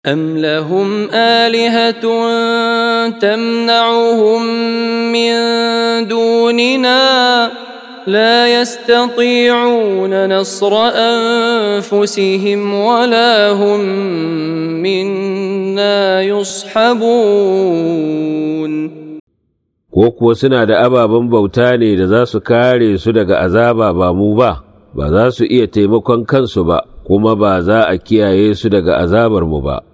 أم لهم آلهة تمنعهم من دوننا لا يستطيعون نصر أنفسهم ولا هم منا يصحبون ko kuwa suna da ababen bauta ne da za su kare su daga azaba ba mu ba za su iya taimakon kansu ba kuma ba za a kiyaye su daga azabar mu ba